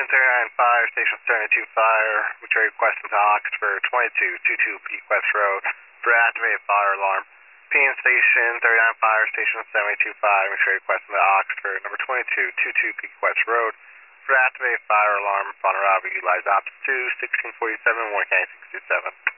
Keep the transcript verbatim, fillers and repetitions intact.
thirty-nine Fire, Station seventy-two Fire, which are requesting to Oxford twenty-two twenty-two Peak West Road for activated fire alarm. P N Station thirty-nine Fire, Station seventy-two Fire, which are requesting to Oxford number twenty-two twenty-two Peak West Road for activated fire alarm. Upon arrival, utilize Ops two, sixteen forty-seven, Warren County six two seven.